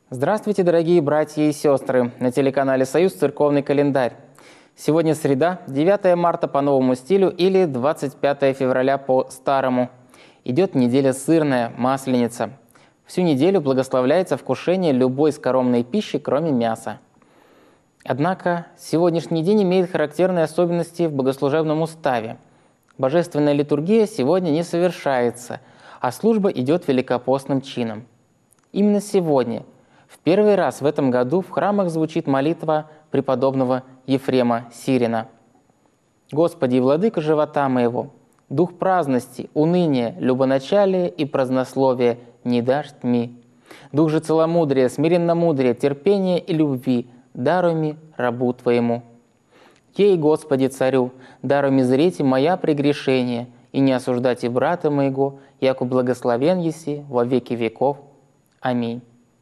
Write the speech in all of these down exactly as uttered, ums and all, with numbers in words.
Здравствуйте, дорогие братья и сестры! На телеканале «Союз» церковный календарь. Сегодня среда, девятое марта по новому стилю или двадцать пятое февраля по старому. Идет неделя сырная, масленица. Всю неделю благословляется вкушение любой скоромной пищи, кроме мяса. Однако сегодняшний день имеет характерные особенности в богослужебном уставе. Божественная литургия сегодня не совершается, а служба идет великопостным чином. Именно сегодня, в первый раз в этом году, в храмах звучит молитва преподобного Ефрема Сирина. «Господи, владыка живота моего, дух праздности, уныния, любоначалия и празднословия не дашь тьми. Дух же целомудрия, смиренномудрия, терпения и любви даруй ми рабу Твоему. Ей, Господи, царю, даруй ми зрите моя прегрешение, и не осуждайте брата моего, яко благословен еси во веки веков. Аминь».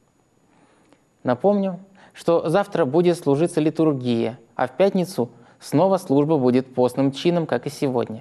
Напомню, что завтра будет служиться литургия, а в пятницу снова служба будет постным чином, как и сегодня.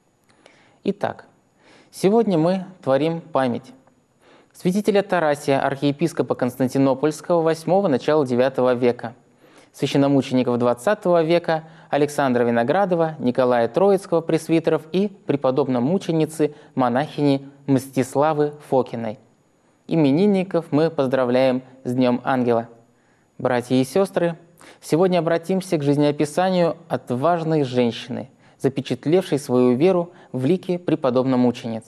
Итак, сегодня мы творим память святителя Тарасия, архиепископа Константинопольского восьмого начала девятого века, священномучеников двадцатого века Александра Виноградова, Николая Троицкого, пресвитеров и преподобно-мученицы монахини Мстиславы Фокиной. Именинников мы поздравляем с Днем Ангела. Братья и сестры, сегодня обратимся к жизнеописанию отважной женщины, запечатлевшей свою веру в лике преподобно-мучениц.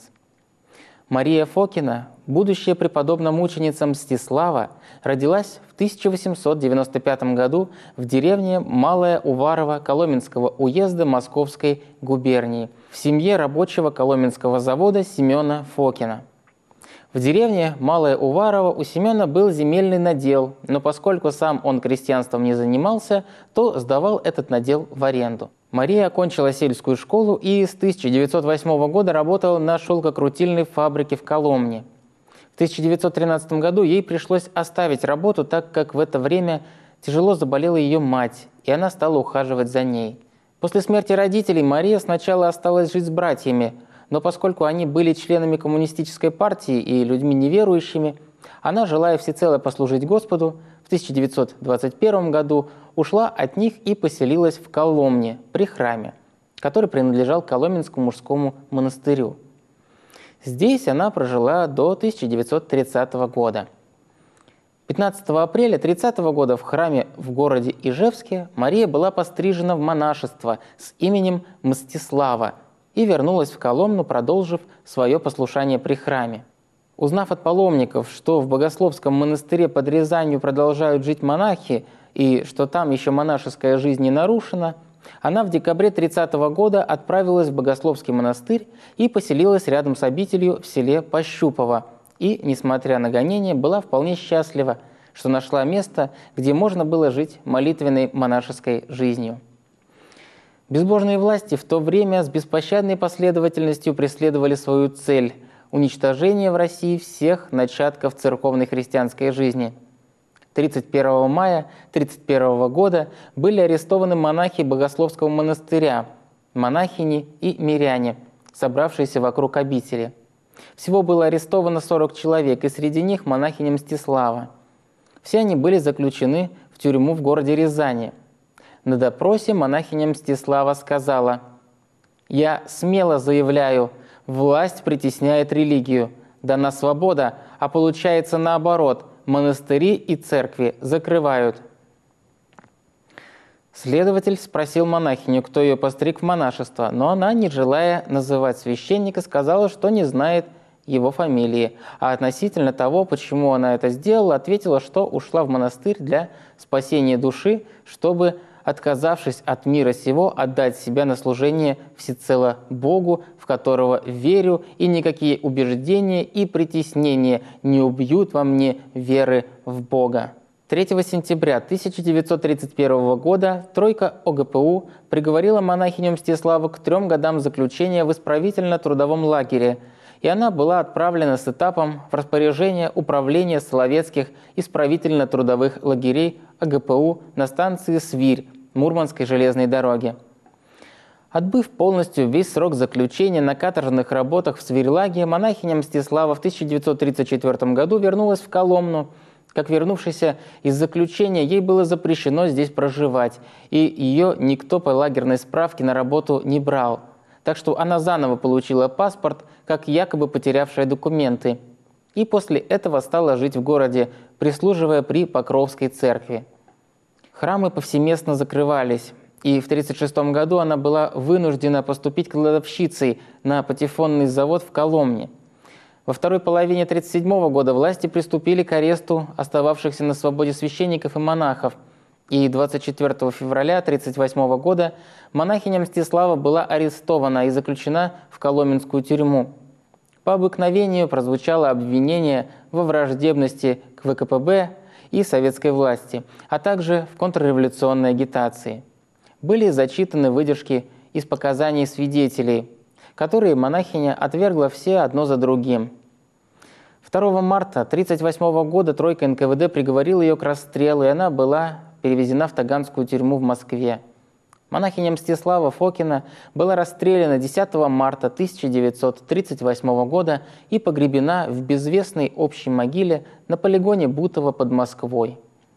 Мария Фокина, будущая преподобно-мученица Мстислава, родилась в тысяча восемьсот девяносто пятом году в деревне Малое Уварово Коломенского уезда Московской губернии в семье рабочего Коломенского завода Семена Фокина. В деревне Малое Уварово у Семена был земельный надел, но поскольку сам он крестьянством не занимался, то сдавал этот надел в аренду. Мария окончила сельскую школу и с тысяча девятьсот восьмого года работала на шелкокрутильной фабрике в Коломне. В тысяча девятьсот тринадцатом году ей пришлось оставить работу, так как в это время тяжело заболела ее мать, и она стала ухаживать за ней. После смерти родителей Мария сначала осталась жить с братьями, но поскольку они были членами коммунистической партии и людьми неверующими, она, желая всецело послужить Господу, в тысяча девятьсот двадцать первом году ушла от них и поселилась в Коломне при храме, который принадлежал Коломенскому мужскому монастырю. Здесь она прожила до тысяча девятьсот тридцатого года. пятнадцатого апреля тридцатого года в храме в городе Ижевске Мария была пострижена в монашество с именем Мстислава и вернулась в Коломну, продолжив свое послушание при храме. Узнав от паломников, что в Богословском монастыре под Рязанью продолжают жить монахи и что там еще монашеская жизнь не нарушена, она в декабре тридцатого года отправилась в Богословский монастырь и поселилась рядом с обителью в селе Пощупово и, несмотря на гонения, была вполне счастлива, что нашла место, где можно было жить молитвенной монашеской жизнью. Безбожные власти в то время с беспощадной последовательностью преследовали свою цель – уничтожение в России всех начатков церковной христианской жизни. тридцать первого мая тридцать первого года были арестованы монахи Богословского монастыря, монахини и миряне, собравшиеся вокруг обители. Всего было арестовано сорок человек, и среди них монахиня Мстислава. Все они были заключены в тюрьму в городе Рязани. На допросе монахиня Мстислава сказала: «Я смело заявляю, власть притесняет религию, дана свобода, а получается наоборот, монастыри и церкви закрывают». Следователь спросил монахиню, кто ее постриг в монашество, но она, не желая называть священника, сказала, что не знает его фамилии, а относительно того, почему она это сделала, ответила, что ушла в монастырь для спасения души, чтобы, отказавшись от мира сего, отдать себя на служение всецело Богу, в которого верю, и никакие убеждения и притеснения не убьют во мне веры в Бога. третьего сентября тысяча девятьсот тридцать первого года тройка О Г П У приговорила монахиню Мстиславу к трем годам заключения в исправительно-трудовом лагере, и она была отправлена с этапом в распоряжение Управления Соловецких исправительно-трудовых лагерей О Г П У на станции Свирь Мурманской железной дороги. Отбыв полностью весь срок заключения на каторжных работах в Свирьлаге, монахиня Мстислава в тысяча девятьсот тридцать четвёртом году вернулась в Коломну Как вернувшейся из заключения, ей было запрещено здесь проживать, и ее никто по лагерной справке на работу не брал. Так что она заново получила паспорт, как якобы потерявшая документы, и после этого стала жить в городе, прислуживая при Покровской церкви. Храмы повсеместно закрывались, и в тысяча девятьсот тридцать шестом году она была вынуждена поступить кладовщицей на патефонный завод в Коломне. Во второй половине тысяча девятьсот тридцать седьмого года власти приступили к аресту остававшихся на свободе священников и монахов, и двадцать четвёртого февраля тысяча девятьсот тридцать восьмого года монахиня Мстислава была арестована и заключена в коломенскую тюрьму. По обыкновению прозвучало обвинение во враждебности к вэ ка пэ бэ и советской власти, а также в контрреволюционной агитации. Были зачитаны выдержки из показаний свидетелей, которые монахиня отвергла все одно за другим. второго марта тысяча девятьсот тридцать восьмого года тройка эн ка вэ дэ приговорила ее к расстрелу, и она была перевезена в Таганскую тюрьму в Москве. Монахиня Мстислава Фокина была расстреляна десятого марта тысяча девятьсот тридцать восьмого года и погребена в безвестной общей могиле на полигоне Бутово под Москвой.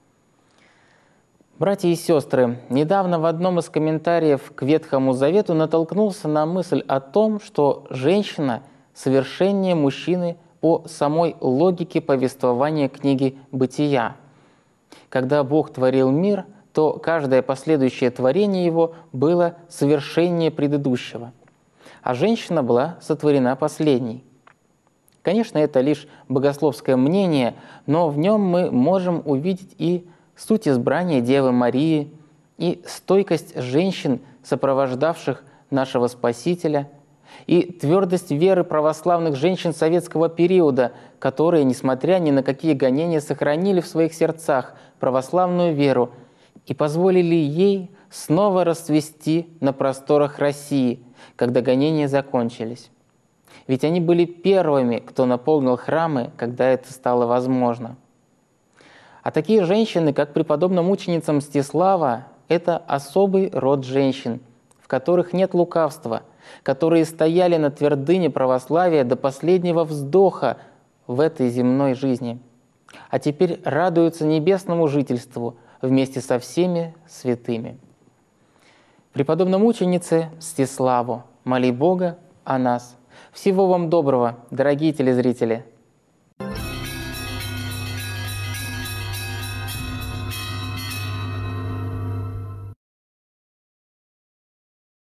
Братья и сестры, недавно в одном из комментариев к Ветхому Завету натолкнулся на мысль о том, что женщина совершеннее мужчины по самой логике повествования книги «Бытия». Когда Бог творил мир, то каждое последующее творение его было совершеннее предыдущего, а женщина была сотворена последней. Конечно, это лишь богословское мнение, но в нем мы можем увидеть и суть избрания Девы Марии, и стойкость женщин, сопровождавших нашего Спасителя, и твердость веры православных женщин советского периода, которые, несмотря ни на какие гонения, сохранили в своих сердцах православную веру и позволили ей снова расцвести на просторах России, когда гонения закончились. Ведь они были первыми, кто наполнил храмы, когда это стало возможно. А такие женщины, как преподобная мученица Мстислава, это особый род женщин, в которых нет лукавства, которые стояли на твердыне православия до последнего вздоха в этой земной жизни, а теперь радуются небесному жительству вместе со всеми святыми. Преподобной мученице Мстиславу, моли Бога о нас. Всего вам доброго, дорогие телезрители!